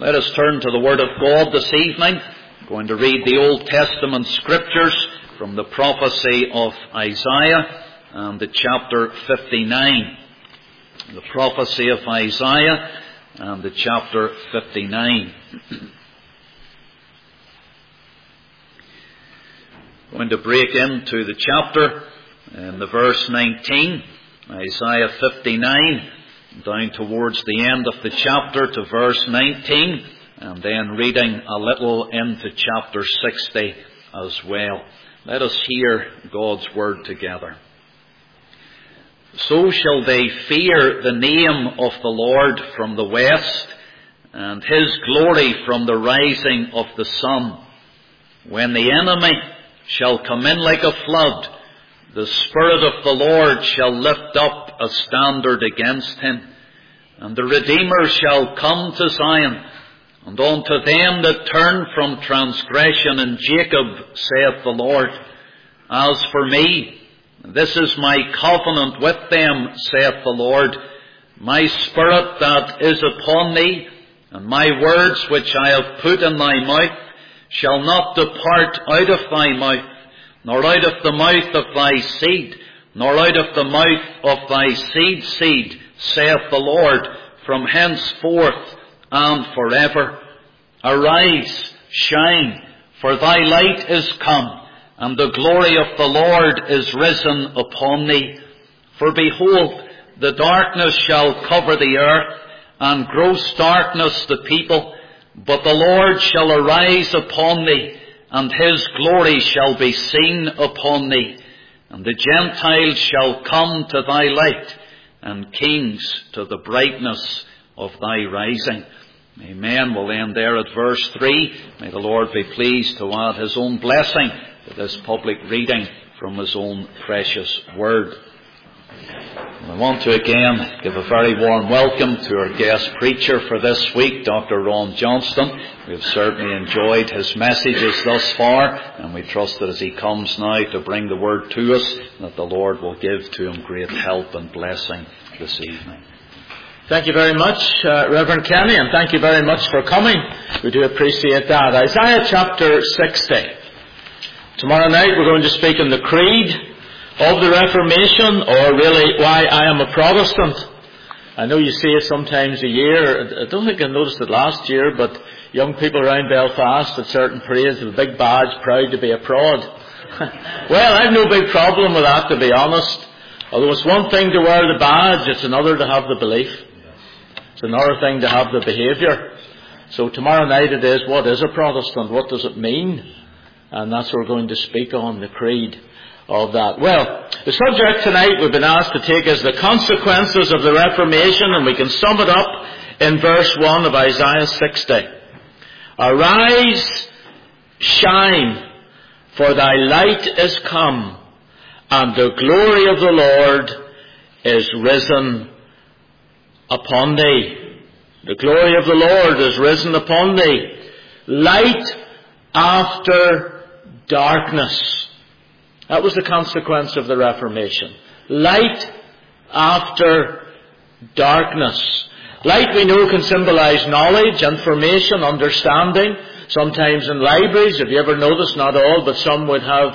Let us turn to the Word of God this evening. I'm going to read the Old Testament Scriptures from the prophecy of Isaiah and the chapter 59. The prophecy of Isaiah and the chapter 59. I'm going to break into the chapter in the verse 19, Isaiah 59, down towards the end of the chapter to verse 19, and then reading a little into chapter 60 as well. Let us hear God's word together. So shall they fear the name of the Lord from the west, and his glory from the rising of the sun. When the enemy shall come in like a flood, the Spirit of the Lord shall lift up a standard against him. And the Redeemer shall come to Zion, and unto them that turn from transgression in Jacob, saith the Lord. As for me, this is my covenant with them, saith the Lord. My Spirit that is upon thee, and my words which I have put in thy mouth, shall not depart out of thy mouth, nor out of the mouth of thy seed, nor out of the mouth of thy seed's seed, saith the Lord, from henceforth and forever. Arise, shine, for thy light is come, and the glory of the Lord is risen upon thee. For behold, the darkness shall cover the earth, and gross darkness the people. But the Lord shall arise upon thee, and his glory shall be seen upon thee. And the Gentiles shall come to thy light, and kings to the brightness of thy rising. Amen. We'll end there at verse 3. May the Lord be pleased to add his own blessing to this public reading from his own precious word. I want to again give a very warm welcome to our guest preacher for this week, Dr. Ron Johnston. We've certainly enjoyed his messages thus far, and we trust that as he comes now to bring the word to us, that the Lord will give to him great help and blessing this evening. Thank you very much, Reverend Kenny, and thank you very much for coming. We do appreciate that. Isaiah chapter 60. Tomorrow night we're going to speak in the Creed of the Reformation, or really why I am a Protestant. I know you see it sometimes a year. I don't think I noticed it last year, but young people around Belfast at certain parades have a big badge, proud to be a prod. Well, I've no big problem with that, to be honest. Although it's one thing to wear the badge, it's another to have the belief. It's another thing to have the behaviour. So tomorrow night it is, what is a Protestant? What does it mean? And that's what we're going to speak on, the creed of that. Well, the subject tonight we've been asked to take is the consequences of the Reformation, and we can sum it up in verse 1 of Isaiah 60. Arise, shine, for thy light is come, and the glory of the Lord is risen upon thee. The glory of the Lord is risen upon thee. Light after darkness. That was the consequence of the Reformation. Light after darkness. Light, we know, can symbolize knowledge, information, understanding. Sometimes in libraries, have you ever noticed, not all, but some would have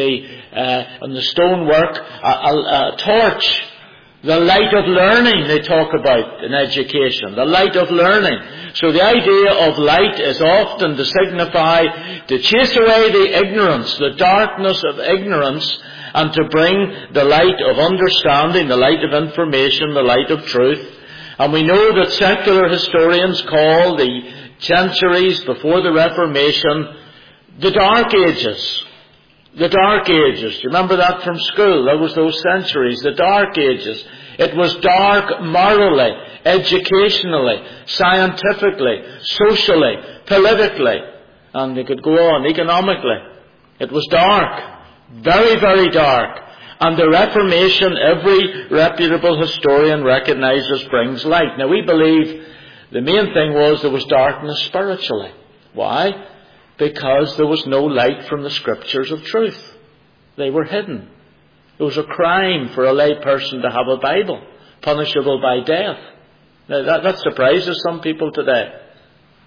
on the stonework, a torch. The light of learning they talk about in education. The light of learning. So the idea of light is often to signify to chase away the ignorance, the darkness of ignorance, and to bring the light of understanding, the light of information, the light of truth. And we know that secular historians call the centuries before the Reformation the Dark Ages. The Dark Ages. Do you remember that from school? That was those centuries, the Dark Ages. It was dark morally, educationally, scientifically, socially, politically, and they could go on, economically. It was dark. Very, very dark. And the Reformation, every reputable historian recognizes, brings light. Now we believe the main thing was there was darkness spiritually. Why? Because there was no light from the scriptures of truth. They were hidden. It was a crime for a lay person to have a Bible, punishable by death. Now that surprises some people today.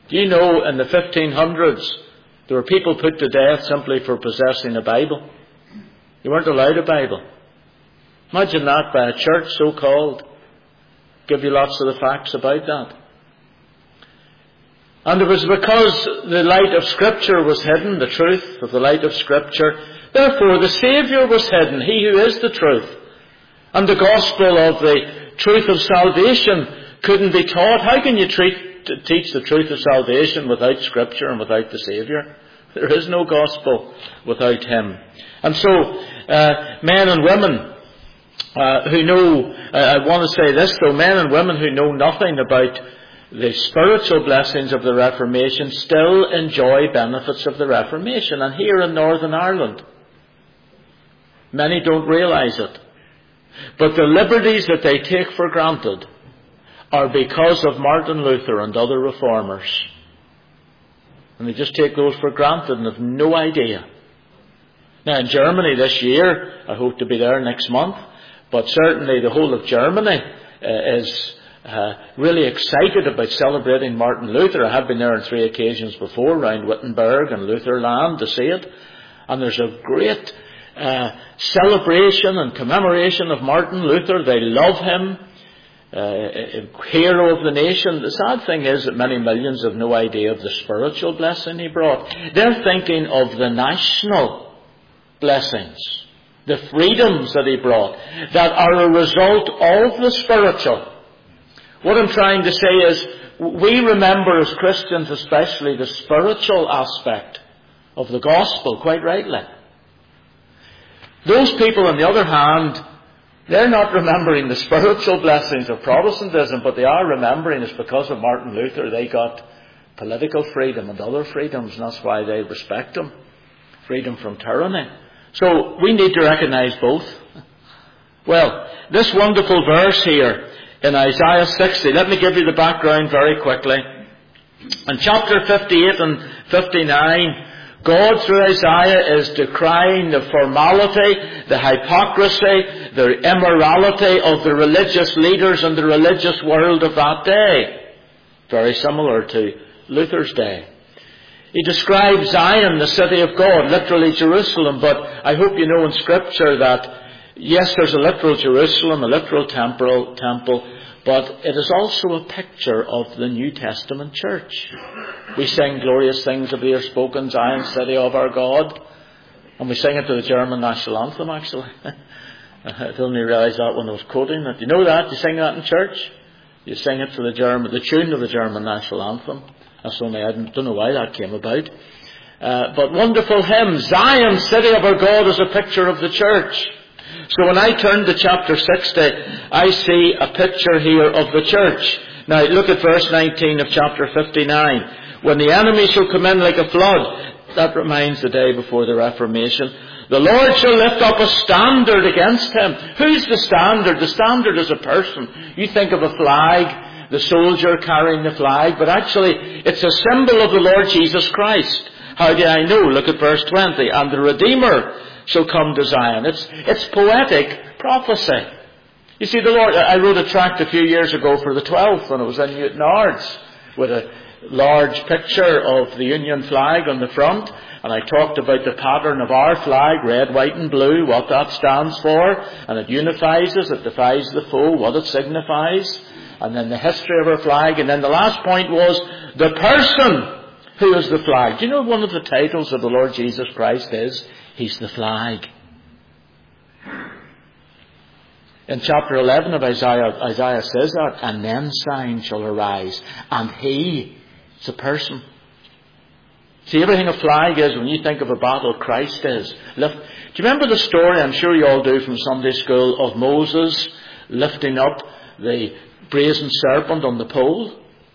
Do you know in the 1500s there were people put to death simply for possessing a Bible? You weren't allowed a Bible. Imagine that, by a church so-called. Give you lots of the facts about that. And it was because the light of Scripture was hidden, the truth of the light of Scripture. Therefore the Saviour was hidden, He who is the truth. And the gospel of the truth of salvation couldn't be taught. How can you teach the truth of salvation without Scripture and without the Saviour? There is no gospel without Him. And so, men and women who know, I want to say this though, men and women who know nothing about the spiritual blessings of the Reformation still enjoy benefits of the Reformation. And here in Northern Ireland, many don't realise it. But the liberties that they take for granted are because of Martin Luther and other reformers. And they just take those for granted and have no idea. Now in Germany this year, I hope to be there next month, but certainly the whole of Germany is really excited about celebrating Martin Luther. I have been there on 3 occasions before, around Wittenberg and Lutherland, to see it. And there's a great celebration and commemoration of Martin Luther. They love him, hero of the nation. The sad thing is that many millions have no idea of the spiritual blessing he brought. They're thinking of the national blessings, the freedoms that he brought, that are a result of the spiritual. What I'm trying to say is, we remember as Christians especially the spiritual aspect of the gospel, quite rightly. Those people, on the other hand, they're not remembering the spiritual blessings of Protestantism, but they are remembering it's because of Martin Luther they got political freedom and other freedoms, and that's why they respect him. Freedom from tyranny. So we need to recognize both. Well, this wonderful verse here in Isaiah 60, let me give you the background very quickly. In chapter 58 and 59, God through Isaiah is decrying the formality, the hypocrisy, the immorality of the religious leaders and the religious world of that day. Very similar to Luther's day. He describes Zion, the city of God, literally Jerusalem, but I hope you know in Scripture that yes, there's a literal Jerusalem, a literal temple, but it is also a picture of the New Testament church. We sing glorious things of thee spoken, Zion, city of our God. And we sing it to the German national anthem, actually. I didn't realise that when I was quoting it. You know that? You sing that in church? You sing it to the tune of the German national anthem. That's only, I don't know why that came about. But wonderful hymn, Zion, city of our God, is a picture of the church. So when I turn to chapter 60, I see a picture here of the church. Now look at verse 19 of chapter 59. When the enemy shall come in like a flood, that reminds the day before the Reformation, the Lord shall lift up a standard against him. Who's the standard? The standard is a person. You think of a flag, the soldier carrying the flag, but actually it's a symbol of the Lord Jesus Christ. How do I know? Look at verse 20. And the Redeemer shall come to Zion. It's poetic prophecy. You see, the Lord, I wrote a tract a few years ago for the 12th when it was in Newton Ards with a large picture of the Union flag on the front, and I talked about the pattern of our flag, red, white and blue, what that stands for, and it unifies us, it defies the foe, what it signifies, and then the history of our flag, and then the last point was the person who is the flag. Do you know one of the titles of the Lord Jesus Christ is? He's the flag. In chapter 11 of Isaiah says that, and then signs shall arise, and he, it's a person. See, everything a flag is, when you think of a battle, Christ is. Do you remember the story, I'm sure you all do from Sunday school, of Moses lifting up the brazen serpent on the pole?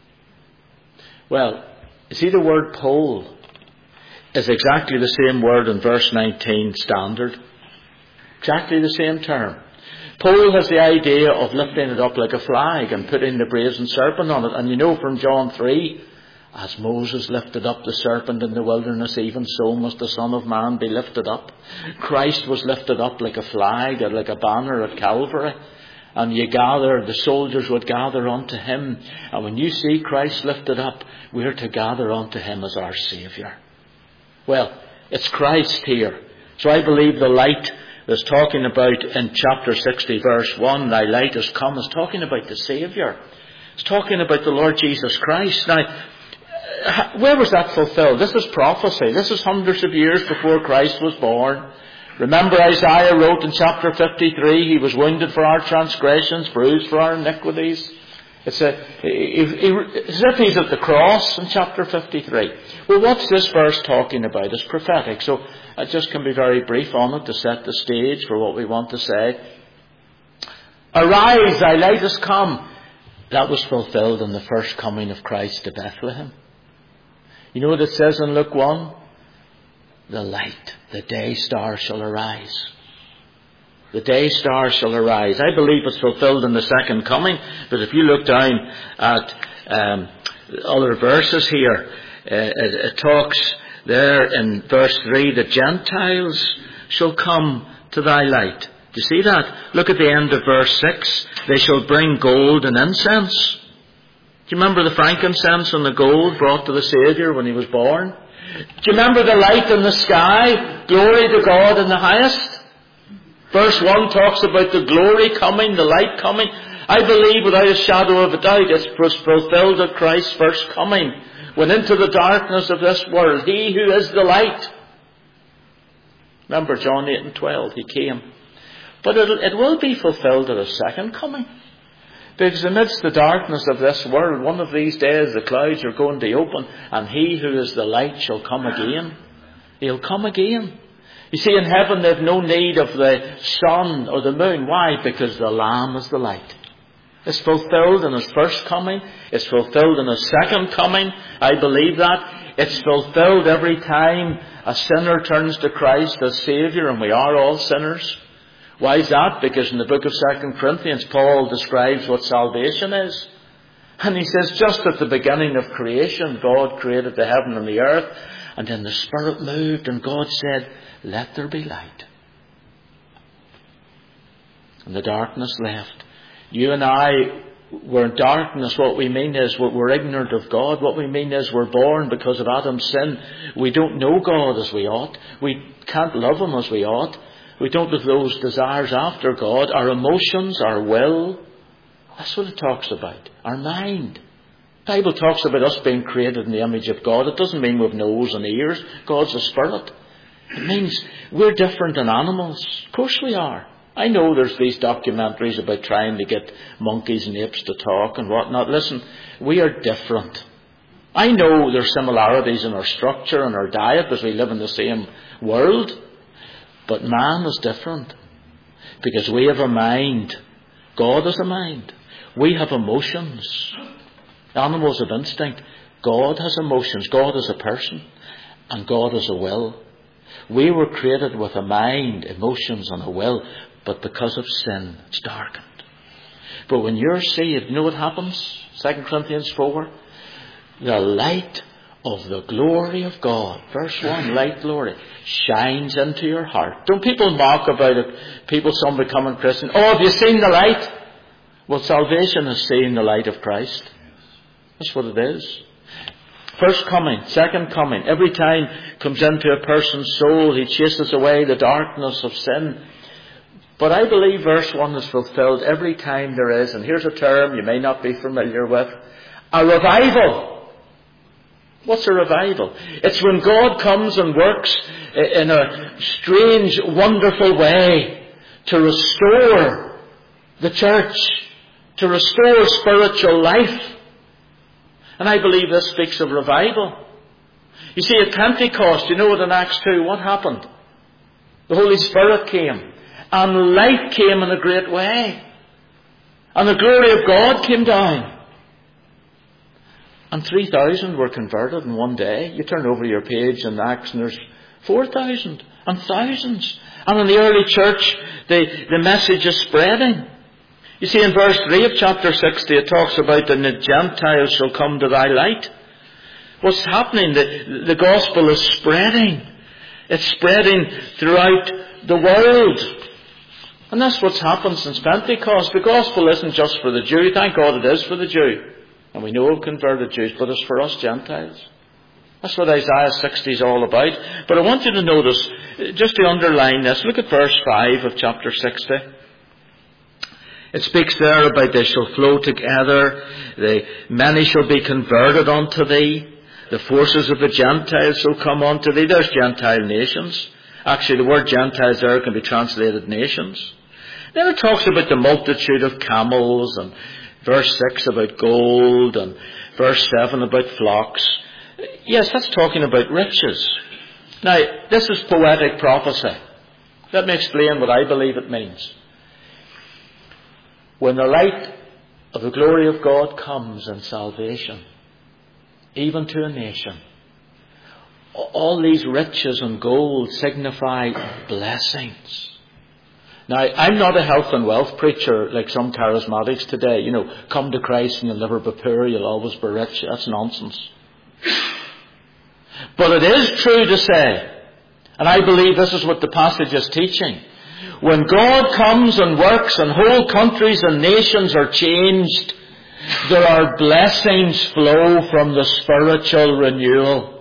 Well, you see, the word pole is exactly the same word in verse 19, standard. Exactly the same term. Pole has the idea of lifting it up like a flag and putting the brazen serpent on it. And you know from John 3, as Moses lifted up the serpent in the wilderness, even so must the Son of Man be lifted up. Christ was lifted up like a flag or like a banner at Calvary. And the soldiers would gather unto him. And when you see Christ lifted up, we're to gather unto him as our Saviour. Well, it's Christ here. So I believe the light that's talking about in chapter 60 verse 1, thy light has come, is talking about the Saviour. It's talking about the Lord Jesus Christ. Now, where was that fulfilled? This is prophecy. This is hundreds of years before Christ was born. Remember Isaiah wrote in chapter 53, he was wounded for our transgressions, bruised for our iniquities. It's as if he's at the cross in chapter 53. Well, what's this verse talking about? It's prophetic. So I just can be very brief on it to set the stage for what we want to say. Arise, thy light has come. That was fulfilled in the first coming of Christ to Bethlehem. You know what it says in Luke 1? The light, the day star shall arise. The day star shall arise. I believe it's fulfilled in the second coming. But if you look down at other verses here, it talks there in verse 3, the Gentiles shall come to thy light. Do you see that? Look at the end of verse 6. They shall bring gold and incense. Do you remember the frankincense and the gold brought to the Saviour when he was born? Do you remember the light in the sky? Glory to God in the highest. Verse 1 talks about the glory coming, the light coming. I believe without a shadow of a doubt it was fulfilled at Christ's first coming. When into the darkness of this world, he who is the light. Remember John 8 and 12, he came. But it will be fulfilled at his second coming. Because amidst the darkness of this world, one of these days the clouds are going to open and he who is the light shall come again. He'll come again. You see, in heaven they've no need of the sun or the moon. Why? Because the Lamb is the light. It's fulfilled in his first coming. It's fulfilled in his second coming. I believe that. It's fulfilled every time a sinner turns to Christ as Saviour, and we are all sinners. Why is that? Because in the book of 2 Corinthians, Paul describes what salvation is. And he says, just at the beginning of creation, God created the heaven and the earth, and then the Spirit moved, and God said, let there be light. And the darkness left. You and I were in darkness. What we mean is we're ignorant of God. What we mean is we're born because of Adam's sin. We don't know God as we ought. We can't love him as we ought. We don't have those desires after God. Our emotions, our will. That's what it talks about. Our mind. The Bible talks about us being created in the image of God. It doesn't mean we've nose and ears. God's a spirit. It means we're different than animals. Of course we are. I know there's these documentaries about trying to get monkeys and apes to talk and whatnot. Listen, we are different. I know there's similarities in our structure and our diet because we live in the same world. But man is different. Because we have a mind. God has a mind. We have emotions. Animals have instinct. God has emotions. God is a person. And God has a will. We were created with a mind, emotions and a will. But because of sin, it's darkened. But when you're saved, you know what happens? 2 Corinthians 4. The light of the glory of God. Verse 1, light, glory, shines into your heart. Don't people mock about it? Some becoming Christian. Oh, have you seen the light? Well, salvation is seeing the light of Christ. That's what it is. First coming, second coming. Every time comes into a person's soul, he chases away the darkness of sin. But I believe verse 1 is fulfilled every time there is, and here's a term you may not be familiar with, a revival. What's a revival? It's when God comes and works in a strange, wonderful way to restore the church, to restore spiritual life. And I believe this speaks of revival. You see, at Pentecost, you know what in Acts 2, what happened? The Holy Spirit came, and light came in a great way. And the glory of God came down. And 3,000 were converted in one day. You turn over your page in Acts and there's 4,000 and thousands. And in the early church, the message is spreading. You see, in verse 3 of chapter 60, it talks about the Gentiles shall come to thy light. What's happening? The gospel is spreading. It's spreading throughout the world. And that's what's happened since Pentecost. The gospel isn't just for the Jew. Thank God it is for the Jew. And we know converted Jews, but it's for us Gentiles. That's what Isaiah 60 is all about. But I want you to notice, just to underline this, look at verse 5 of chapter 60. It speaks there about they shall flow together, many shall be converted unto thee, the forces of the Gentiles shall come unto thee. There's Gentile nations. Actually, the word Gentiles there can be translated nations. Then it talks about the multitude of camels, and verse 6 about gold, and verse 7 about flocks. Yes, that's talking about riches. Now, this is poetic prophecy. Let me explain what I believe it means. When the light of the glory of God comes in salvation, even to a nation, all these riches and gold signify blessings. Now, I'm not a health and wealth preacher like some charismatics today. You know, come to Christ and you'll never be poor, you'll always be rich. That's nonsense. But it is true to say, and I believe this is what the passage is teaching, when God comes and works and whole countries and nations are changed, there are blessings flow from the spiritual renewal.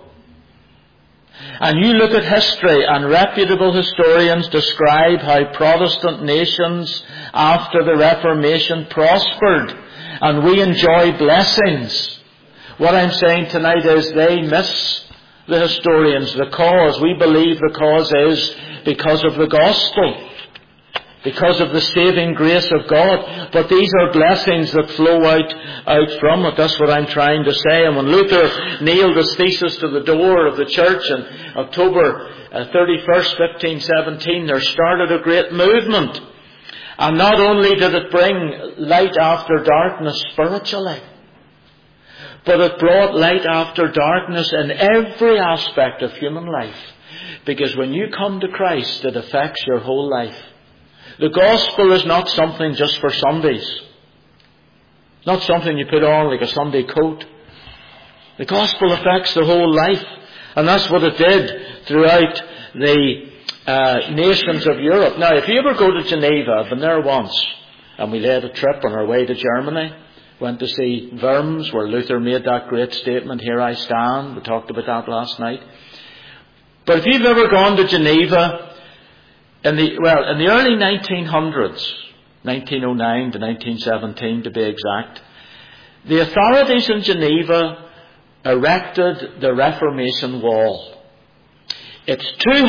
And you look at history, and reputable historians describe how Protestant nations after the Reformation prospered, and we enjoy blessings. What I'm saying tonight is they miss the historians the cause. We believe the cause is because of the gospel, because of the saving grace of God. But these are blessings that flow out from it. That's what I'm trying to say. And when Luther nailed his thesis to the door of the church on October 31st, 1517, there started a great movement. And not only did it bring light after darkness spiritually, but it brought light after darkness in every aspect of human life. Because when you come to Christ, it affects your whole life. The gospel is not something just for Sundays. Not something you put on like a Sunday coat. The gospel affects the whole life. And that's what it did throughout the nations of Europe. Now, if you ever go to Geneva, I've been there once, and we led a trip on our way to Germany. Went to see Worms, where Luther made that great statement, "Here I stand." We talked about that last night. But if you've ever gone to Geneva, in the early 1900s, 1909 to 1917 to be exact, the authorities in Geneva erected the Reformation Wall. It's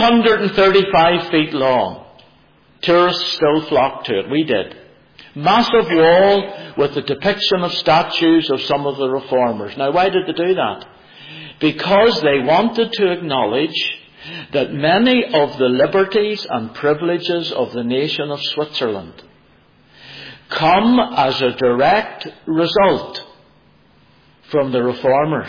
235 feet long. Tourists still flock to it. We did. Massive wall with the depiction of statues of some of the reformers. Now, why did they do that? Because they wanted to acknowledge that many of the liberties and privileges of the nation of Switzerland come as a direct result from the reformers.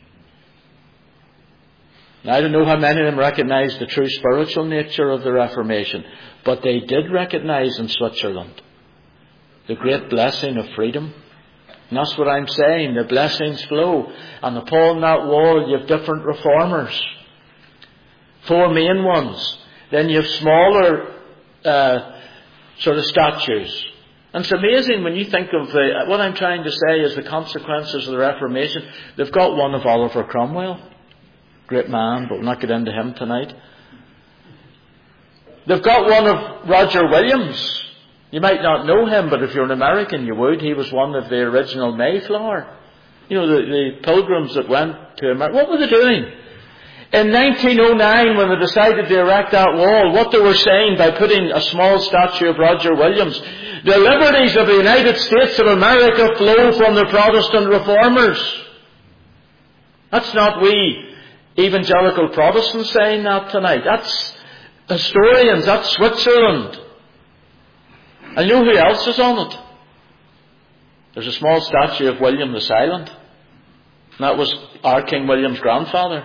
Now, I don't know how many of them recognize the true spiritual nature of the Reformation, but they did recognize in Switzerland the great blessing of freedom. And that's what I'm saying. The blessings flow. And upon that wall you have different reformers. 4 main ones. Then you have smaller sort of statues. And it's amazing when you think of what I'm trying to say is the consequences of the Reformation. They've got one of Oliver Cromwell. Great man, but we'll not get into him tonight. They've got one of Roger Williams. You might not know him, but if you're an American, you would. He was one of the original Mayflower. You know, the pilgrims that went to America. What were they doing? In 1909, when they decided to erect that wall, what they were saying by putting a small statue of Roger Williams, the liberties of the United States of America flow from the Protestant reformers. That's not we evangelical Protestants saying that tonight. That's historians. That's Switzerland. And you know who else is on it? There's a small statue of William the Silent. And that was our King William's grandfather.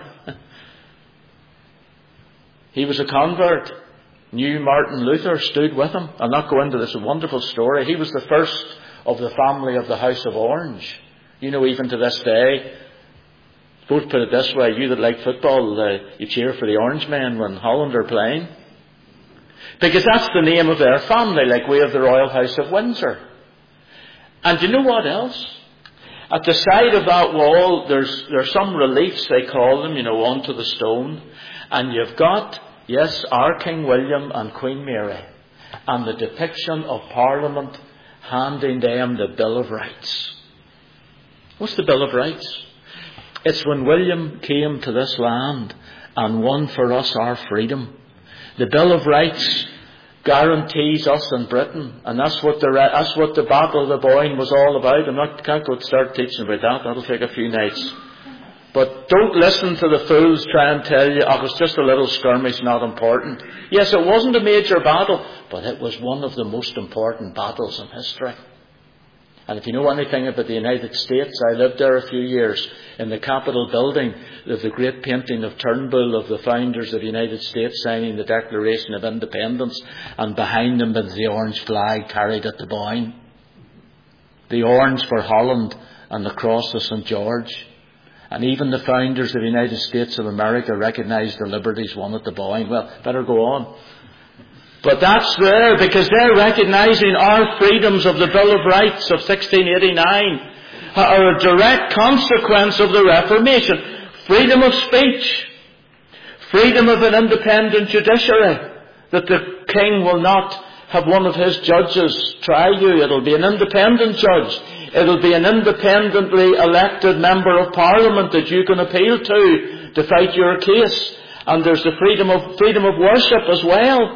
He was a convert. Knew Martin Luther, stood with him. I'll not go into this wonderful story. He was the first of the family of the House of Orange. You know, even to this day, both put it this way, you that like football, you cheer for the Orange men when Holland are playing. Because that's the name of their family, like we have the Royal House of Windsor. And you know what else? At the side of that wall, there's some reliefs, they call them, onto the stone. And you've got, yes, our King William and Queen Mary. And the depiction of Parliament handing them the Bill of Rights. What's the Bill of Rights? It's when William came to this land and won for us our freedom. The Bill of Rights guarantees us in Britain, and that's what the Battle of the Boyne was all about. Can't go start teaching about that. That'll take a few nights. But don't listen to the fools try and tell you, it's just a little skirmish, not important. Yes, it wasn't a major battle, but it was one of the most important battles in history. And if you know anything about the United States, I lived there a few years. In the Capitol building, there's the great painting of Turnbull, of the founders of the United States, signing the Declaration of Independence, and behind them is the orange flag carried at the Boyne. The orange for Holland and the cross of St. George. And even the founders of the United States of America recognised the liberties won at the Boyne. Well, better go on. But that's there because they're recognising our freedoms of the Bill of Rights of 1689 are a direct consequence of the Reformation. Freedom of speech, freedom of an independent judiciary, that the king will not have one of his judges try you. It'll be an independent judge. It'll be an independently elected member of Parliament that you can appeal to fight your case. And there's the freedom of worship as well.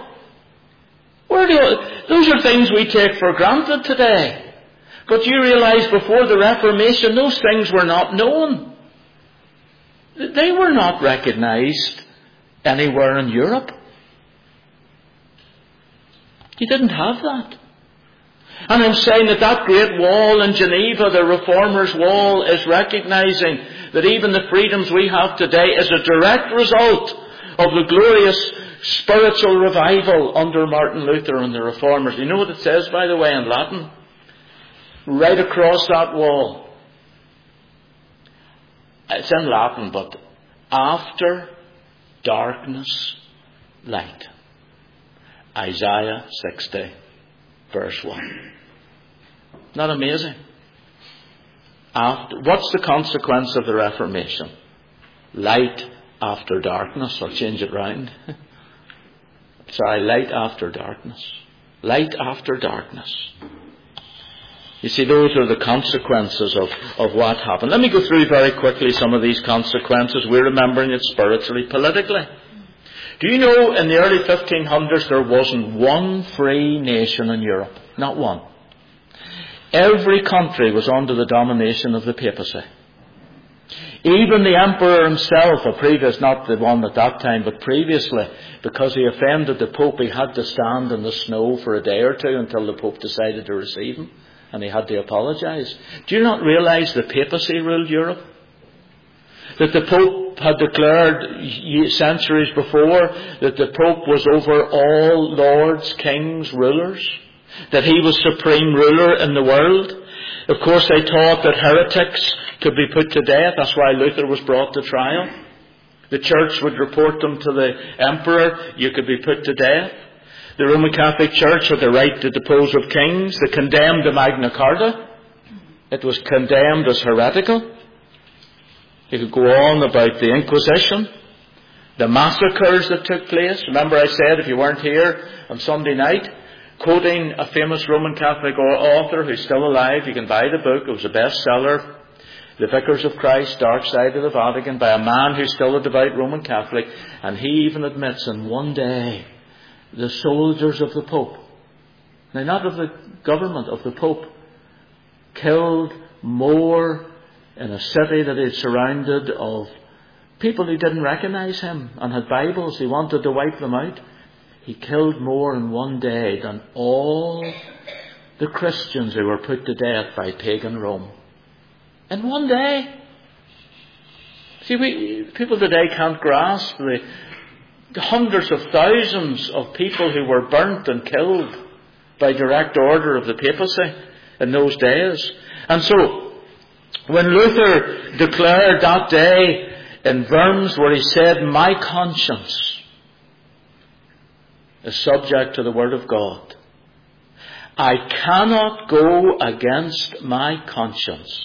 Those are things we take for granted today. But you realise before the Reformation, those things were not known. They were not recognised anywhere in Europe. You didn't have that. And I'm saying that great wall in Geneva, the Reformers' Wall, is recognising that even the freedoms we have today is a direct result of the glorious spiritual revival under Martin Luther and the Reformers. You know what it says, by the way, in Latin? Right across that wall. It's in Latin, but after darkness, light. Isaiah 60, verse 1. Not amazing? What's the consequence of the Reformation? Light after darkness. I'll change it round. Light after darkness. Light after darkness. You see, those are the consequences of what happened. Let me go through very quickly some of these consequences. We're remembering it spiritually, politically. Do you know in the early 1500s there wasn't one free nation in Europe? Not one. Every country was under the domination of the papacy. Even the emperor himself, not the one at that time, but previously, because he offended the Pope, he had to stand in the snow for a day or two until the Pope decided to receive him. And he had to apologise. Do you not realise the papacy ruled Europe? That the Pope had declared centuries before that the Pope was over all lords, kings, rulers. That he was supreme ruler in the world. Of course, they taught that heretics could be put to death. That's why Luther was brought to trial. The church would report them to the emperor. You could be put to death. The Roman Catholic Church had the right to depose of kings. They condemned the Magna Carta. It was condemned as heretical. You could go on about the Inquisition, the massacres that took place. Remember I said, if you weren't here on Sunday night, quoting a famous Roman Catholic author who's still alive, you can buy the book. It was a bestseller, The Vicars of Christ, Dark Side of the Vatican, by a man who's still a devout Roman Catholic. And he even admits in one day, the soldiers of the Pope, now not of the government, of the Pope, killed more in a city that he had surrounded of people who didn't recognise him and had Bibles. He wanted to wipe them out. He killed more in one day than all the Christians who were put to death by pagan Rome. In one day. See, people today can't grasp the hundreds of thousands of people who were burnt and killed by direct order of the papacy in those days. And so, when Luther declared that day in Worms, where he said, "My conscience is subject to the Word of God. I cannot go against my conscience.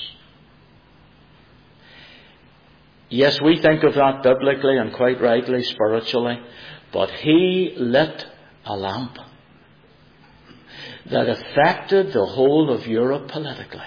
Yes, we think of that biblically and quite rightly, spiritually, but he lit a lamp that affected the whole of Europe politically.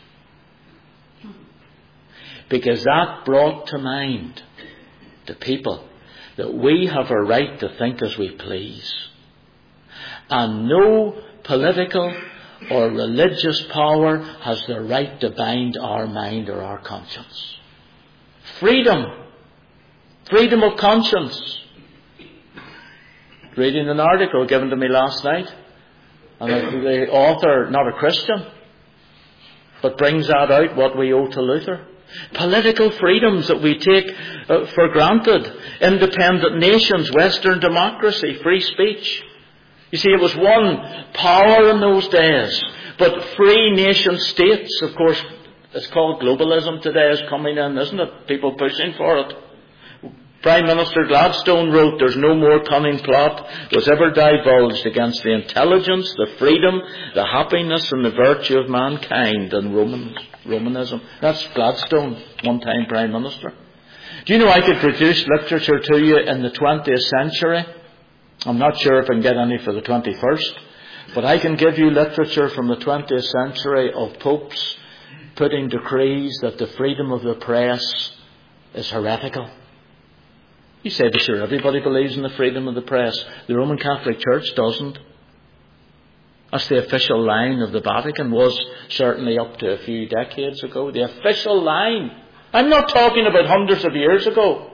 Because that brought to mind to people that we have a right to think as we please. And no political or religious power has the right to bind our mind or our conscience. Freedom. Freedom of conscience. Reading an article given to me last night, and the author, not a Christian, but brings that out, what we owe to Luther. Political freedoms that we take for granted. Independent nations, Western democracy, free speech. You see, it was one power in those days. But free nation states, of course, it's called globalism today, is coming in, isn't it? People pushing for it. Prime Minister Gladstone wrote, "There's no more cunning plot was ever divulged against the intelligence, the freedom, the happiness and the virtue of mankind than Romanism." That's Gladstone, one-time Prime Minister. Do you know I could produce literature to you in the 20th century? I'm not sure if I can get any for the 21st, but I can give you literature from the 20th century of popes putting decrees that the freedom of the press is heretical. You say, but sure, everybody believes in the freedom of the press. The Roman Catholic Church doesn't. That's the official line of the Vatican, was certainly up to a few decades ago. The official line. I'm not talking about hundreds of years ago.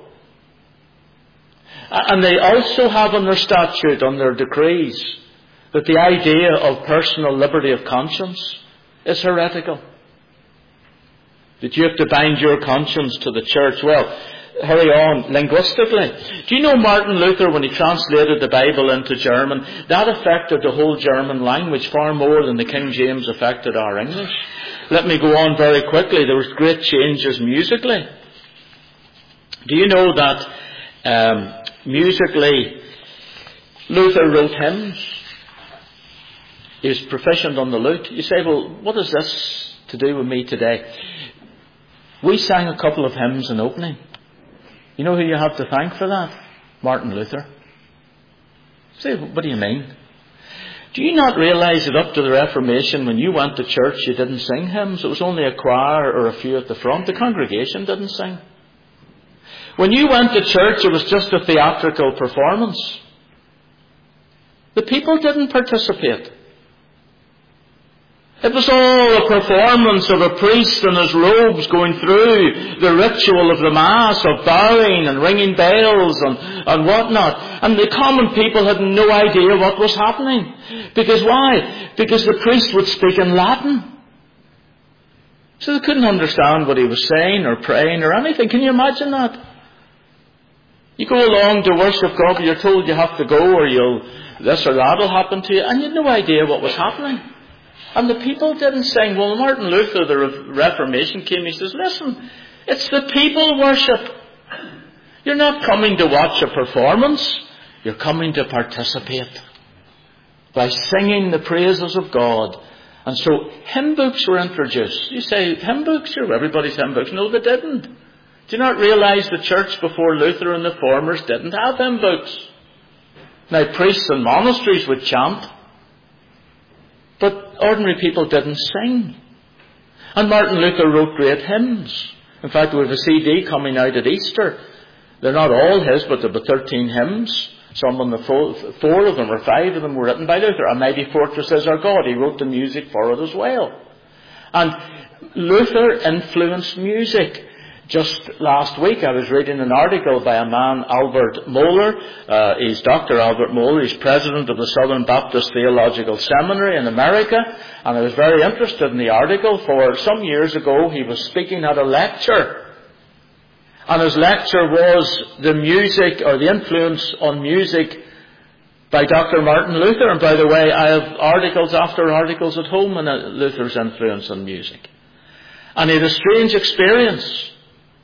And they also have on their statute, on their decrees, that the idea of personal liberty of conscience is heretical. That you have to bind your conscience to the church. Well, hurry on, linguistically. Do you know Martin Luther, when he translated the Bible into German, that affected the whole German language far more than the King James affected our English? Let me go on very quickly. There was great changes musically. Do you know that musically Luther wrote hymns? He was proficient on the lute. You say, well, what is this to do with me today? We sang a couple of hymns in opening. You know who you have to thank for that? Martin Luther. Say, what do you mean? Do you not realise that up to the Reformation, when you went to church, you didn't sing hymns? It was only a choir or a few at the front. The congregation didn't sing. When you went to church, it was just a theatrical performance. The people didn't participate. It was all a performance of a priest in his robes going through the ritual of the Mass, of bowing and ringing bells and whatnot. And the common people had no idea what was happening. Because why? Because the priest would speak in Latin. So they couldn't understand what he was saying or praying or anything. Can you imagine that? You go along to worship God, but you're told you have to go or this or that will happen to you. And you had no idea what was happening. And the people didn't sing. Well, Martin Luther, the Reformation came, he says, listen, it's the people worship. You're not coming to watch a performance. You're coming to participate by singing the praises of God. And so hymn books were introduced. You say, hymn books? Sure, everybody's hymn books. No, they didn't. Do you not realise the church before Luther and the reformers didn't have hymn books? Now, priests and monasteries would chant, but ordinary people didn't sing. And Martin Luther wrote great hymns. In fact, we have a CD coming out at Easter. They're not all his, but there were 13 hymns. Some of them, 4 of them or 5 of them were written by Luther. A Mighty Fortress Is Our God. He wrote the music for it as well. And Luther influenced music. Just last week I was reading an article by a man, Albert Mohler. He's Dr. Albert Mohler. He's president of the Southern Baptist Theological Seminary in America. And I was very interested in the article, for some years ago he was speaking at a lecture. And his lecture was the music, or the influence on music, by Dr. Martin Luther. And by the way, I have articles after articles at home on Luther's influence on music. And he had a strange experience.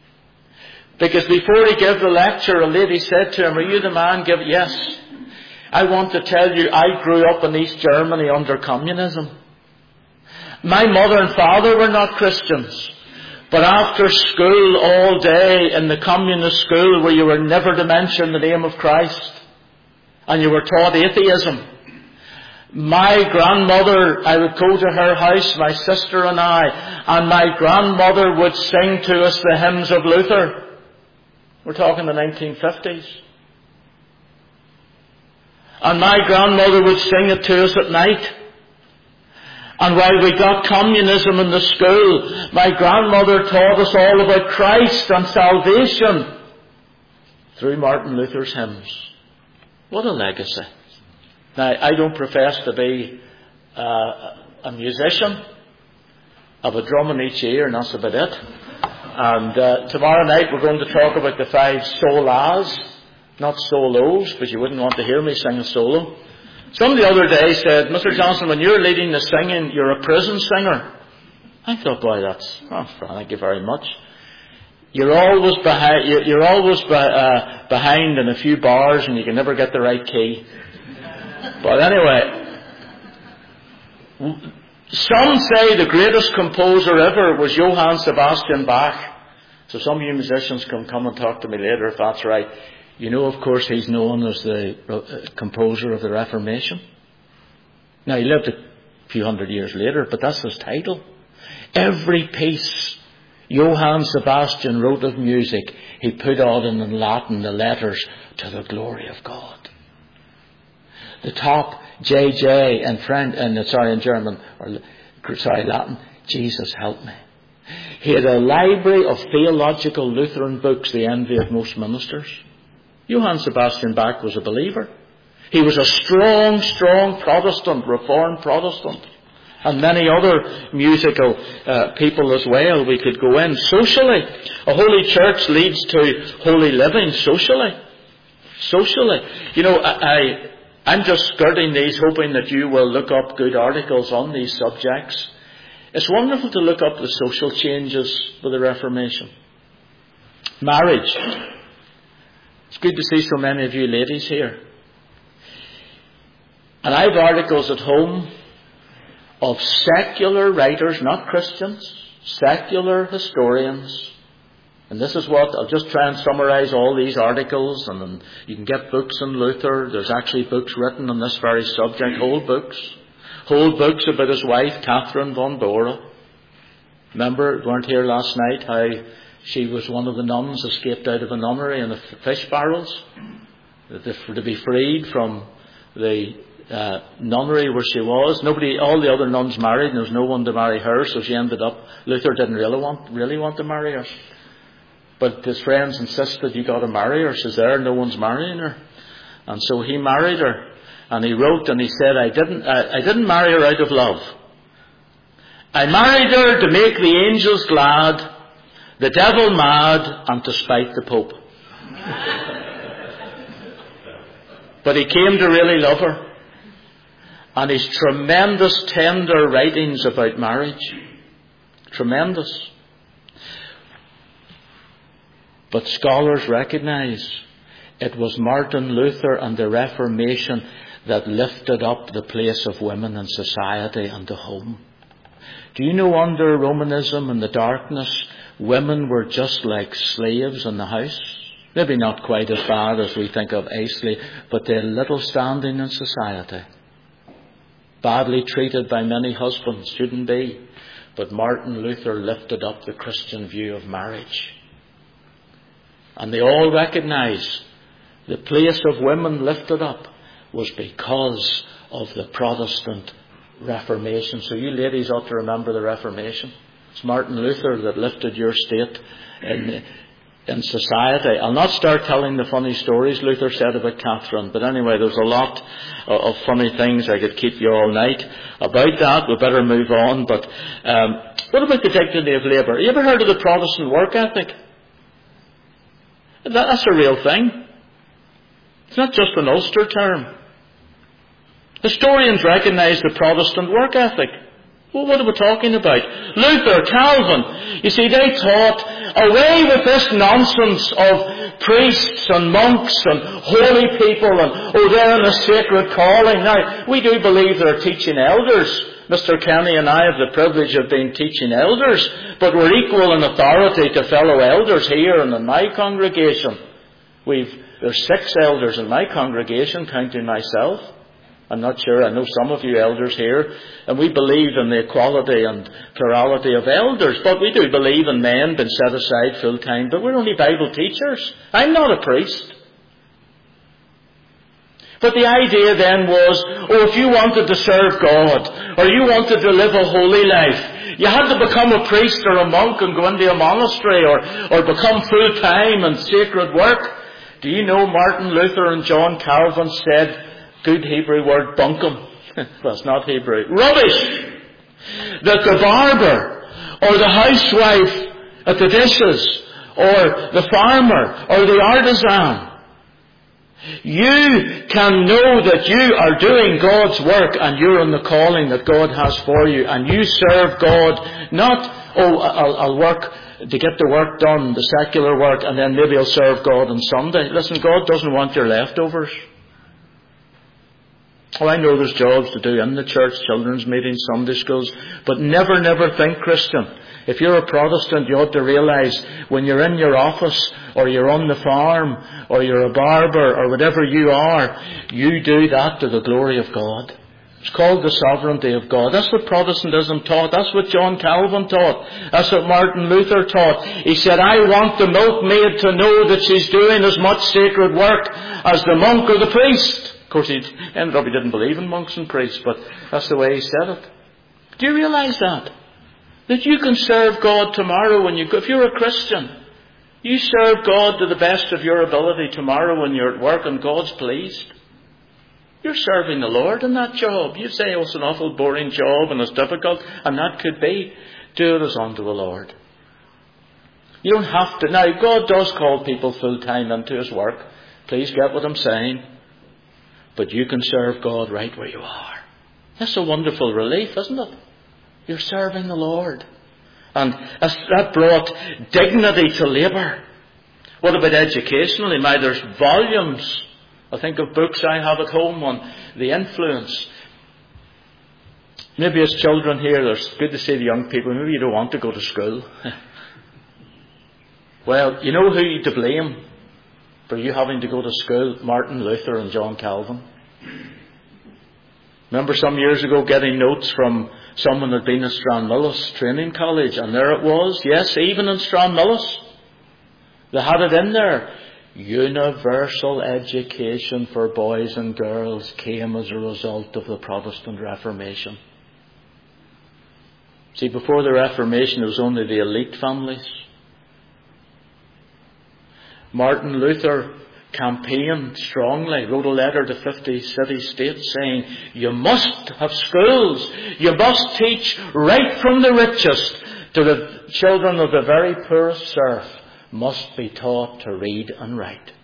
Because before he gave the lecture, a lady said to him, "Are you the man?" Yes. I want to tell you, I grew up in East Germany under communism. My mother and father were not Christians. But after school all day in the communist school where you were never to mention the name of Christ and you were taught atheism, my grandmother, I would go to her house, my sister and and my grandmother would sing to us the hymns of Luther. We're talking the 1950s. And my grandmother would sing it to us at night. And while we got communism in the school, my grandmother taught us all about Christ and salvation through Martin Luther's hymns. What a legacy. Now, I don't profess to be a musician. I have a drum in each ear and that's about it. And tomorrow night we're going to talk about the 5 solas, not solos, because you wouldn't want to hear me sing a solo. Somebody the other day said, Mr. Johnson, when you're leading the singing, you're a prison singer. I thought, boy, thank you very much. You're always behind in a few bars and you can never get the right key. But anyway, some say the greatest composer ever was Johann Sebastian Bach. So some of you musicians can come and talk to me later if that's right. You know, of course, he's known as the composer of the Reformation. Now, he lived a few hundred years later, but that's his title. Every piece Johann Sebastian wrote of music, he put out in Latin the letters to the glory of God. The top, JJ, in German, Latin, Jesus help me. He had a library of theological Lutheran books, the envy of most ministers. Johann Sebastian Bach was a believer. He was a strong Protestant, Reformed Protestant. And many other musical people as well we could go in. Socially, a holy church leads to holy living socially. You know, I'm just skirting these, hoping that you will look up good articles on these subjects. It's wonderful to look up the social changes with the Reformation. Marriage. It's good to see so many of you ladies here. And I have articles at home of secular writers, not Christians, secular historians. And this is what, I'll just try and summarize all these articles, and then you can get books on Luther. There's actually books written on this very subject, whole books about his wife, Catherine von Bora. Remember, we weren't here last night, how she was one of the nuns escaped out of a nunnery in the fish barrels to be freed from the nunnery where she was. All the other nuns married, and there was no one to marry her, so she ended up, Luther didn't really want to marry her. But his friends insisted, you got to marry her. She's there, no one's marrying her. And so he married her. And he wrote and he said, I didn't marry her out of love. I married her to make the angels glad, the devil mad, and to spite the Pope. But he came to really love her. And his tremendous tender writings about marriage. Tremendous. But scholars recognize it was Martin Luther and the Reformation that lifted up the place of women in society and the home. Do you know under Romanism and the darkness, women were just like slaves in the house? Maybe not quite as bad as we think of a slave, but they had little standing in society. Badly treated by many husbands, shouldn't be. But Martin Luther lifted up the Christian view of marriage. And they all recognize the place of women lifted up was because of the Protestant Reformation. So you ladies ought to remember the Reformation. It's Martin Luther that lifted your state in society. I'll not start telling the funny stories Luther said about Catherine, but anyway, there's a lot of funny things. I could keep you all night about that. We better move on. But what about the dignity of labour? You ever heard of the Protestant work ethic? That's a real thing. It's not just an Ulster term. Historians recognise the Protestant work ethic. Well, what are we talking about? Luther, Calvin. You see, they taught away with this nonsense of priests and monks and holy people and, they're in a sacred calling. Now, we do believe they're teaching elders. Mr. Kenny and I have the privilege of being teaching elders, but we're equal in authority to fellow elders here and in my congregation. There's 6 elders in my congregation, counting myself. I'm not sure, I know some of you elders here, and we believe in the equality and plurality of elders, but we do believe in men being set aside full time, but we're only Bible teachers. I'm not a priest. But the idea then was, if you wanted to serve God, or you wanted to live a holy life, you had to become a priest or a monk and go into a monastery, or become full time in sacred work. Do you know Martin Luther and John Calvin said, good Hebrew word, bunkum. Well, it's not Hebrew. Rubbish! That the barber, or the housewife at the dishes, or the farmer, or the artisan, you can know that you are doing God's work and you're in the calling that God has for you, and you serve God, not, I'll work to get the work done, the secular work, and then maybe I'll serve God on Sunday. Listen, God doesn't want your leftovers. I know there's jobs to do in the church, children's meetings, Sunday schools, but never think, Christian, if you're a Protestant, you ought to realise when you're in your office, or you're on the farm, or you're a barber, or whatever you are, you do that to the glory of God. It's called the sovereignty of God. That's what Protestantism taught. That's what John Calvin taught. That's what Martin Luther taught. He said, I want the milkmaid to know that she's doing as much sacred work as the monk or the priest. Of course, he ended up, he didn't believe in monks and priests, but that's the way he said it. Do you realise that? That you can serve God tomorrow when if you're a Christian, you serve God to the best of your ability tomorrow when you're at work and God's pleased. You're serving the Lord in that job. You say, it's an awful boring job and it's difficult, and that could be. Do it as unto the Lord. You don't have to. Now, God does call people full-time into His work. Please get what I'm saying. But you can serve God right where you are. That's a wonderful relief, isn't it? You're serving the Lord. And that brought dignity to labour. What about educationally? Now, there's volumes. I think of books I have at home on the influence. Maybe as children here, it's good to see the young people, maybe you don't want to go to school. Well, you know who to blame for you having to go to school? Martin Luther and John Calvin. Remember some years ago getting notes from someone who had been at Stranmillis Training College, and there it was. Yes, even in Stranmillis, they had it in there. Universal education for boys and girls came as a result of the Protestant Reformation. See, before the Reformation, it was only the elite families. Martin Luther campaigned strongly, wrote a letter to 50 city-states saying, you must have schools. You must teach right from the richest to the children of the very poorest serf must be taught to read and write.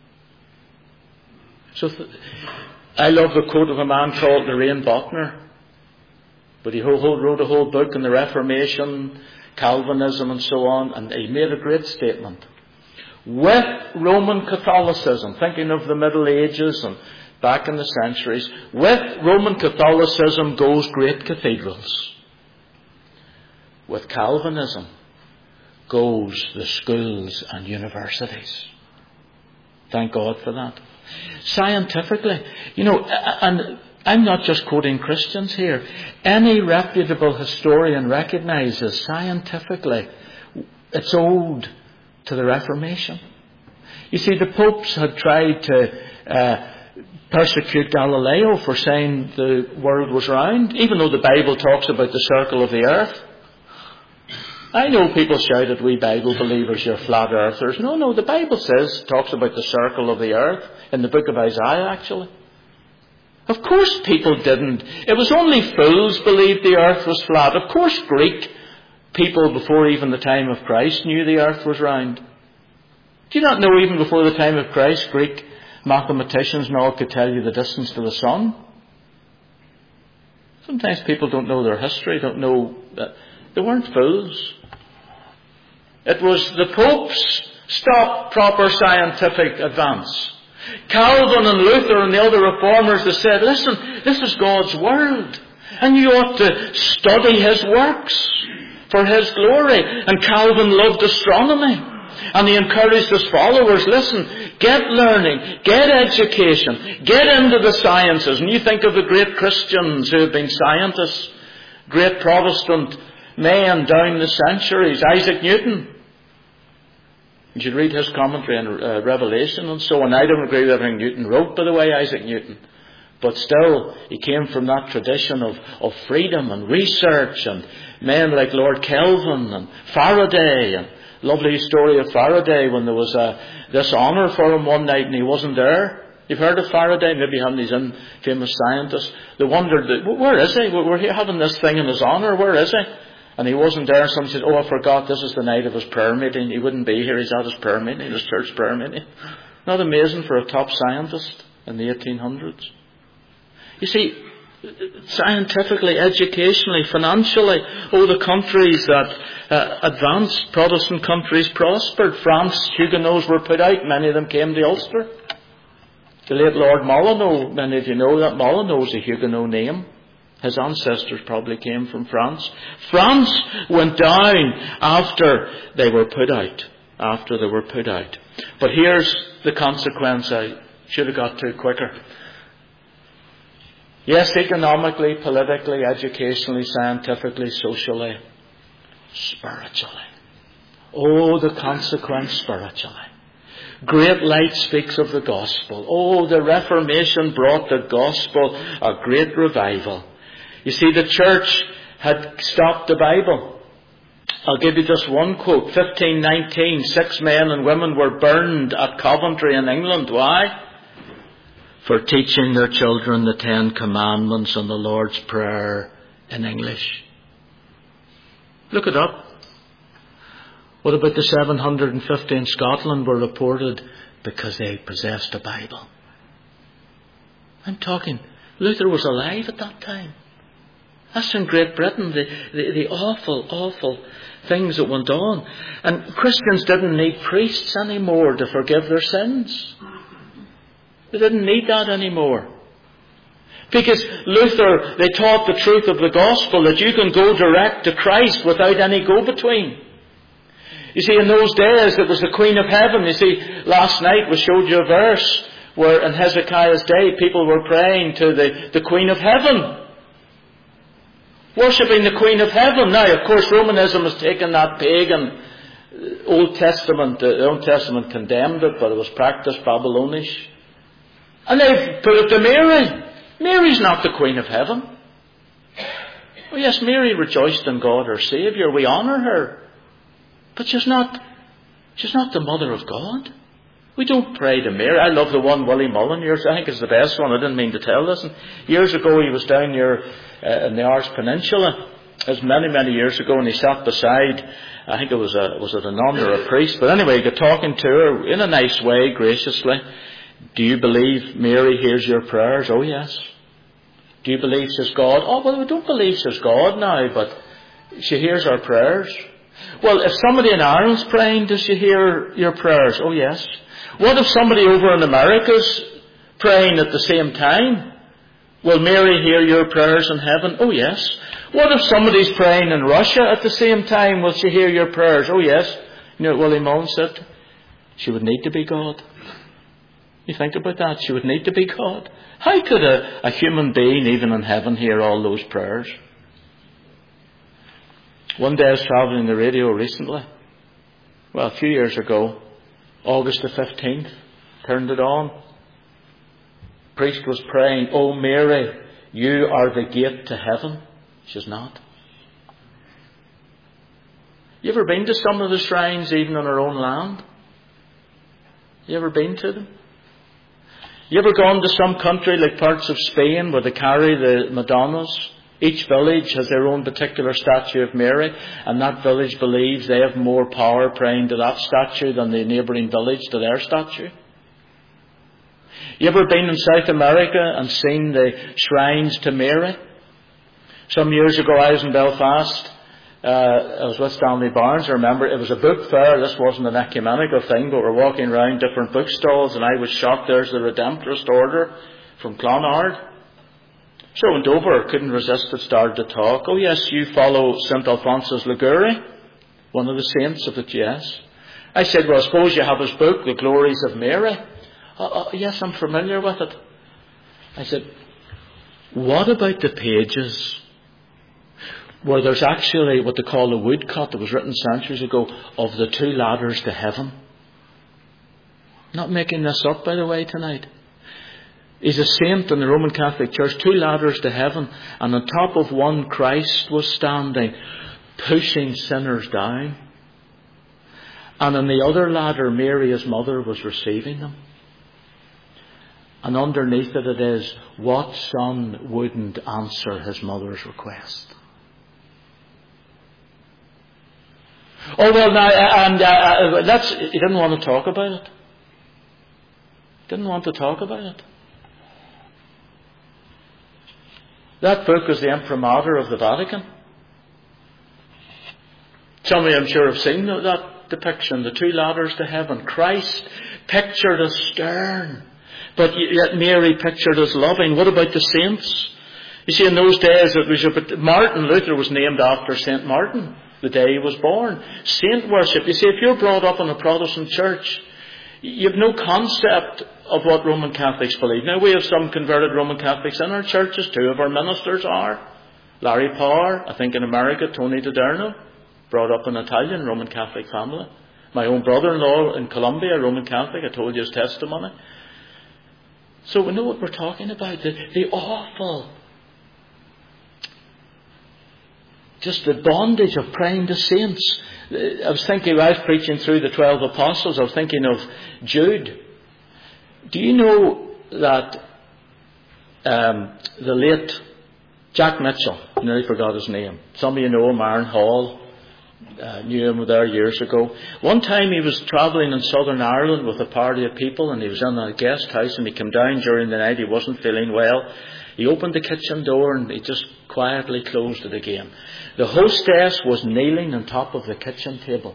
So I love the quote of a man called Loraine Bochner. But he wrote a whole book on the Reformation, Calvinism and so on, and he made a great statement. With Roman Catholicism, thinking of the Middle Ages and back in the centuries, with Roman Catholicism goes great cathedrals. With Calvinism goes the schools and universities. Thank God for that. Scientifically, and I'm not just quoting Christians here. Any reputable historian recognises scientifically it's owed to the Reformation. You see, the popes had tried to persecute Galileo for saying the world was round, even though the Bible talks about the circle of the earth. I know people shout at we Bible believers, you're flat earthers. No, the Bible talks about the circle of the earth in the book of Isaiah, actually. Of course people didn't. It was only fools believed the earth was flat. Of course Greek people before even the time of Christ knew the earth was round. Do you not know even before the time of Christ, Greek mathematicians and all could tell you the distance to the sun? Sometimes people don't know their history, don't know that they weren't fools. It was the popes stopped proper scientific advance. Calvin and Luther and the other reformers, they said, listen, this is God's world, and you ought to study His works for His glory. And Calvin loved astronomy, and he encouraged his followers, listen, get learning, get education, get into the sciences. And you think of the great Christians who have been scientists, great Protestant men down the centuries, Isaac Newton. You should read his commentary on Revelation and so on. I don't agree with everything Newton wrote, by the way, Isaac Newton. But still, he came from that tradition of freedom and research, and men like Lord Kelvin and Faraday, and lovely story of Faraday when there was this honour for him one night and he wasn't there. You've heard of Faraday? Maybe you haven't. He's a famous scientist. They wondered, where is he? We're here having this thing in his honour. Where is he? And he wasn't there. Someone said, I forgot, this is the night of his prayer meeting. He wouldn't be here. He's at his prayer meeting, his church prayer meeting. Not amazing for a top scientist in the 1800s? You see, scientifically, educationally, financially, the countries that advanced, Protestant countries, prospered. France, Huguenots were put out. Many of them came to Ulster. The late Lord Molyneux, many of you know that Molyneux is a Huguenot name. His ancestors probably came from France. France went down after they were put out. But here's the consequence I should have got to quicker. Yes, economically, politically, educationally, scientifically, socially, spiritually. The consequence spiritually. Great light speaks of the gospel. The Reformation brought the gospel a great revival. You see, the church had stopped the Bible. I'll give you just one quote. 1519, 6 men and women were burned at Coventry in England. Why? For teaching their children the 10 Commandments and the Lord's Prayer in English. Look it up. What about the 750 in Scotland were reported because they possessed a Bible? I'm talking, Luther was alive at that time. That's in Great Britain, the awful things that went on. And Christians didn't need priests anymore to forgive their sins. They didn't need that anymore. Because Luther, they taught the truth of the gospel, that you can go direct to Christ without any go-between. You see, in those days, it was the Queen of Heaven. You see, last night we showed you a verse where in Hezekiah's day, people were praying to the Queen of Heaven. Worshipping the Queen of Heaven. Now, of course, Romanism has taken that pagan Old Testament. The Old Testament condemned it, but it was practiced Babylonish. And they've put it to Mary. Mary's not the Queen of Heaven. Oh yes, Mary rejoiced in God, her Saviour. We honour her. But she's not the Mother of God. We don't pray to Mary. I love the one, Willie Mullen. I think it's the best one. I didn't mean to tell this. And years ago, he was down here in the Irish Peninsula. It was many years ago, and he sat beside, I think was it a nun or a priest? But anyway, he got talking to her in a nice way, graciously. Do you believe Mary hears your prayers? Oh, yes. Do you believe she's God? Oh, well, we don't believe she's God now, but she hears our prayers. Well, if somebody in Ireland's praying, does she hear your prayers? Oh, yes. What if somebody over in America's praying at the same time? Will Mary hear your prayers in heaven? Oh, yes. What if somebody's praying in Russia at the same time? Will she hear your prayers? Oh, yes. You know what Willie Mullen said? She would need to be God. You think about that? She would need to be God. How could a human being, even in heaven, hear all those prayers? One day I was travelling the radio recently. Well, a few years ago. August the 15th. Turned it on. Priest was praying, "Oh Mary, you are the gate to heaven." She's not. You ever been to some of the shrines even in our own land? You ever been to them? You ever gone to some country like parts of Spain where they carry the Madonnas? Each village has their own particular statue of Mary, and that village believes they have more power praying to that statue than the neighbouring village to their statue. You ever been in South America and seen the shrines to Mary? Some years ago I was in Belfast I was with Stanley Barnes. I remember it was a book fair. This wasn't an ecumenical thing, but we're walking around different bookstores, and I was shocked. There's the Redemptorist Order from Clonard. So I went over, couldn't resist it, started to talk. Oh yes, you follow St. Alphonsus Liguori, one of the saints of it, yes. I said, well, I suppose you have his book, The Glories of Mary. Yes, I'm familiar with it. I said, what about the pages where there's actually what they call a woodcut that was written centuries ago of the 2 ladders to heaven? Not making this up, by the way, tonight. He's a saint in the Roman Catholic Church, 2 ladders to heaven, and on top of one Christ was standing, pushing sinners down. And on the other ladder, Mary, his mother, was receiving them. And underneath it is, what son wouldn't answer his mother's request? Oh, well, now, he didn't want to talk about it. Didn't want to talk about it. That book is the imprimatur of the Vatican. Some of you, I'm sure, have seen that depiction, the 2 ladders to heaven. Christ pictured as stern, but yet Mary pictured as loving. What about the saints? You see, in those days, Martin Luther was named after St. Martin, the day he was born. Saint worship. You see, if you're brought up in a Protestant church, you have no concept of what Roman Catholics believe. Now, we have some converted Roman Catholics in our churches. 2 of our ministers are. Larry Power, I think in America, Tony D'Aderno, brought up in an Italian Roman Catholic family. My own brother-in-law in Colombia, Roman Catholic, I told you his testimony. So we know what we're talking about. The awful, just the bondage of praying to saints. I was thinking, I was preaching through the 12 apostles, I was thinking of Jude. Do you know that the late Jack Mitchell, I nearly forgot his name. Some of you know him, Aaron Hall, knew him there years ago. One time he was travelling in Southern Ireland with a party of people, and he was in a guest house, and he came down during the night. He wasn't feeling well. He opened the kitchen door and he just quietly closed it again. The hostess was kneeling on top of the kitchen table,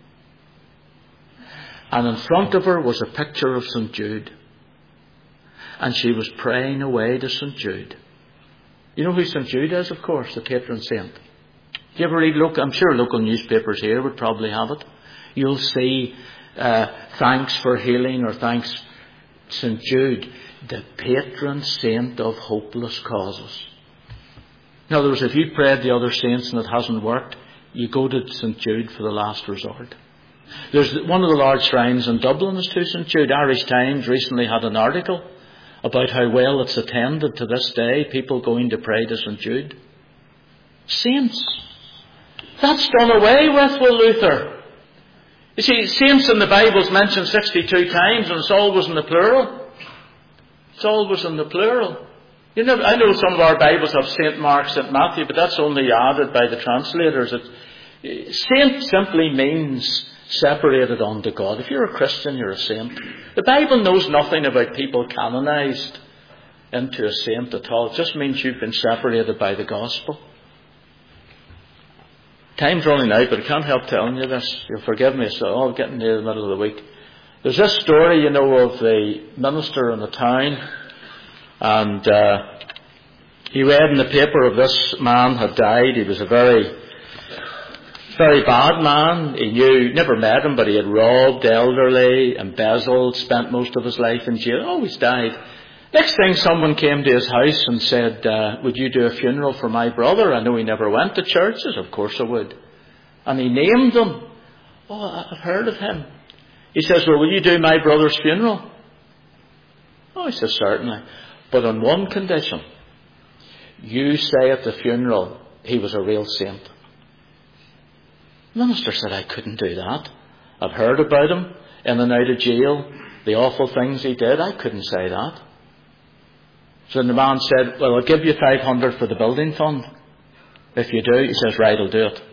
and in front of her was a picture of St. Jude, and she was praying away to St. Jude. You know who St. Jude is, of course, the patron saint. Do you ever read I'm sure local newspapers here would probably have it. You'll see thanks for healing, or thanks St. Jude, the patron saint of hopeless causes. In other words, if you prayed the other saints and it hasn't worked, you go to St. Jude for the last resort. There's one of the large shrines in Dublin is to St. Jude. Irish Times recently had an article about how well it's attended to this day, people going to pray to St. Jude. Saints. That's done away with Luther. You see, saints in the Bible is mentioned 62 times, and it's always in the plural. It's always in the plural. I know some of our Bibles have St. Mark, St. Matthew, but that's only added by the translators. Saint simply means separated unto God. If you're a Christian, you're a saint. The Bible knows nothing about people canonized into a saint at all. It just means you've been separated by the gospel. Time's running out, but I can't help telling you this. You'll forgive me, so I'll get near the middle of the week. There's this story, of the minister in the town, and he read in the paper of this man had died. He was a very, very bad man. He never met him, but he had robbed elderly, embezzled, spent most of his life in jail. Always died. Next thing, someone came to his house and said, would you do a funeral for my brother? I know he never went to church. He says, of course I would. And he named them. Oh, I've heard of him. He says, well, will you do my brother's funeral? Oh, he says, certainly. But on one condition. You say at the funeral he was a real saint. The minister said, I couldn't do that. I've heard about him in and out of jail, the awful things he did. I couldn't say that. So the man said, well, I'll give you 500 for the building fund. If you do, he says, right, I'll do it.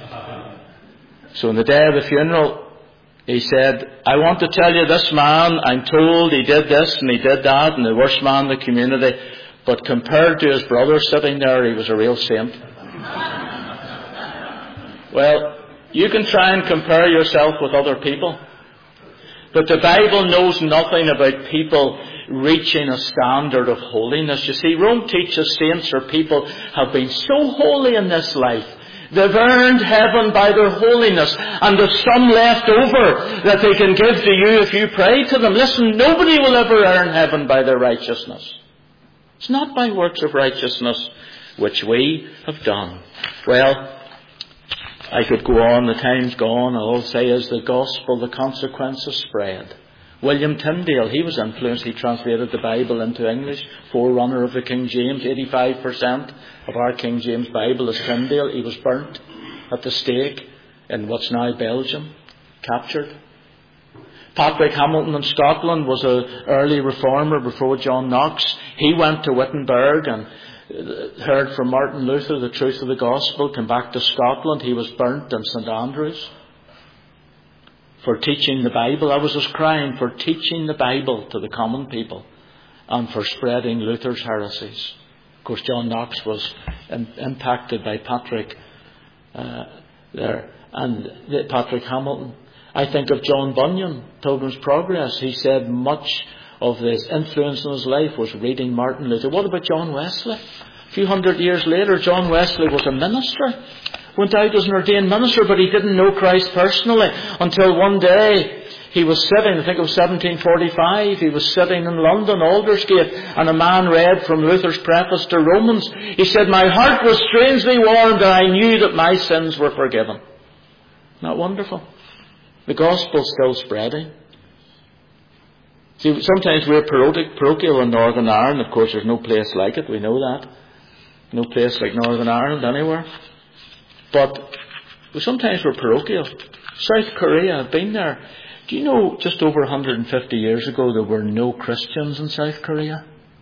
So on the day of the funeral, he said, I want to tell you this man, I'm told he did this and he did that, and the worst man in the community, but compared to his brother sitting there, he was a real saint. Well, you can try and compare yourself with other people. But the Bible knows nothing about people reaching a standard of holiness. You see, Rome teaches saints or people have been so holy in this life. They've earned heaven by their holiness, and there's some left over that they can give to you if you pray to them. Listen, nobody will ever earn heaven by their righteousness. It's not by works of righteousness which we have done. Well, I could go on, the time's gone. All I'll say is the gospel, the consequences spread. William Tyndale, he was influenced. He translated the Bible into English, forerunner of the King James. 85% of our King James Bible is Tyndale. He was burnt at the stake in what's now Belgium, captured. Patrick Hamilton in Scotland was an early reformer before John Knox. He went to Wittenberg and heard from Martin Luther the truth of the gospel, came back to Scotland. He was burnt in St Andrews for teaching the Bible. I was just crying for teaching the Bible to the common people and for spreading Luther's heresies. Of course, John Knox was impacted by Patrick there, and Patrick Hamilton. I think of John Bunyan, Pilgrim's Progress. He said much of his influence in his life was reading Martin Luther. What about John Wesley? A few hundred years later, John Wesley was a minister. Went out as an ordained minister, but he didn't know Christ personally until one day he was sitting, I think it was 1745, he was sitting in London, Aldersgate, and a man read from Luther's preface to Romans. He said, "My heart was strangely warmed, and I knew that my sins were forgiven." Isn't that wonderful? The gospel's still spreading. See, sometimes we're parochial in Northern Ireland. Of course, there's no place like it. We know that. No place like Northern Ireland anywhere. But sometimes we're parochial. South Korea, I've been there. Do you know, just over 150 years ago, there were no Christians in South Korea?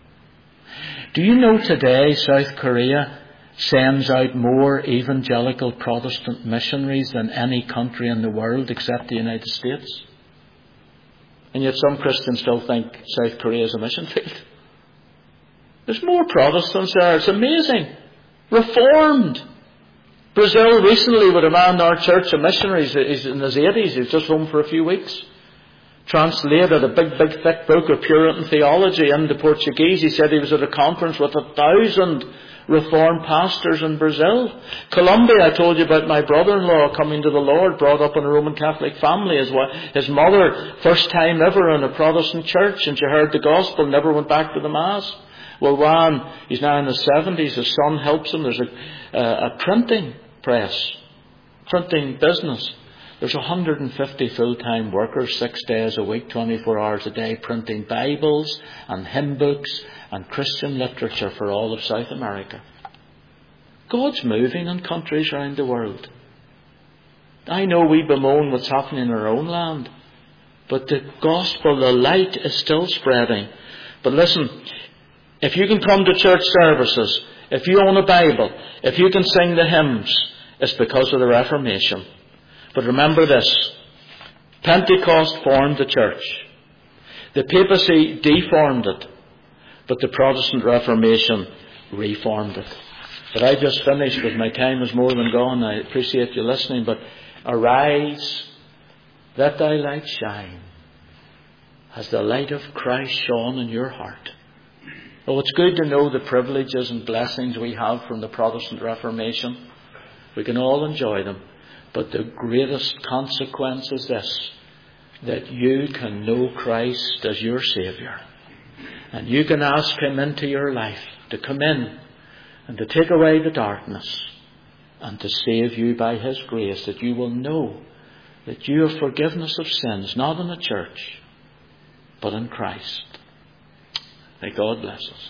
Do you know today South Korea sends out more evangelical Protestant missionaries than any country in the world except the United States? And yet some Christians still think South Korea is a mission field. There's more Protestants there. It's amazing. Reformed. Brazil recently with a man in our church, a missionary, he's in his 80s, he's just home for a few weeks. Translated a big, thick book of Puritan theology into Portuguese. He said he was at a conference with 1,000 Reformed pastors in Brazil. Colombia, I told you about my brother-in-law coming to the Lord, brought up in a Roman Catholic family. His mother, first time ever in a Protestant church, and she heard the gospel, never went back to the Mass. Well, Juan, he's now in his 70s, his son helps him. There's a printing press, printing business. There's 150 full-time workers, 6 days a week, 24 hours a day, printing Bibles and hymn books and Christian literature for all of South America. God's moving in countries around the world. I know we bemoan what's happening in our own land, but the gospel, the light is still spreading. But listen, if you can come to church services, if you own a Bible, if you can sing the hymns, it's because of the Reformation. But remember this, Pentecost formed the church. The papacy deformed it, but the Protestant Reformation reformed it. But I just finished, but my time is more than gone. I appreciate you listening, but arise, let thy light shine. Has the light of Christ shone in your heart? Oh, it's good to know the privileges and blessings we have from the Protestant Reformation. We can all enjoy them. But the greatest consequence is this, that you can know Christ as your Saviour. And you can ask Him into your life to come in and to take away the darkness and to save you by His grace, that you will know that you have forgiveness of sins, not in the church, but in Christ. May God bless us.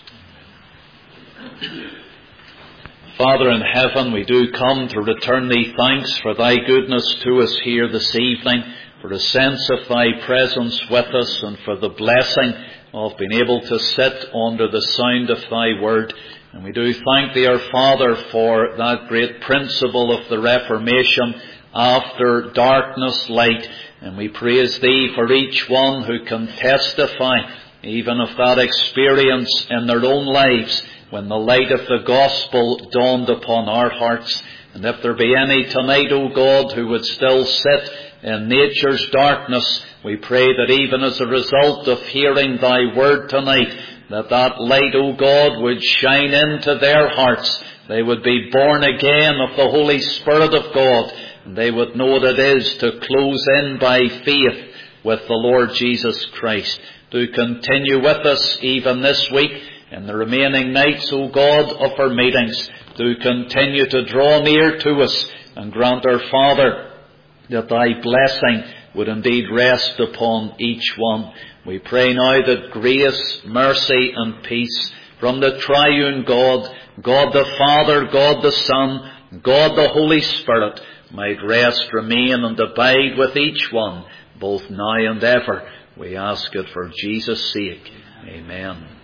Father in heaven, we do come to return Thee thanks for Thy goodness to us here this evening, for the sense of Thy presence with us, and for the blessing of being able to sit under the sound of Thy word. And we do thank Thee, our Father, for that great principle of the Reformation, after darkness, light. And we praise Thee for each one who can testify even of that experience in their own lives, when the light of the gospel dawned upon our hearts. And if there be any tonight, O God, who would still sit in nature's darkness, we pray that even as a result of hearing Thy word tonight, that light, O God, would shine into their hearts. They would be born again of the Holy Spirit of God, and they would know what it is to close in by faith with the Lord Jesus Christ. Do continue with us even this week in the remaining nights, O God, of our meetings. Do continue to draw near to us, and grant our Father that Thy blessing would indeed rest upon each one. We pray now that grace, mercy and peace from the triune God, God the Father, God the Son, God the Holy Spirit, might rest, remain and abide with each one, both now and ever. We ask it for Jesus' sake. Amen.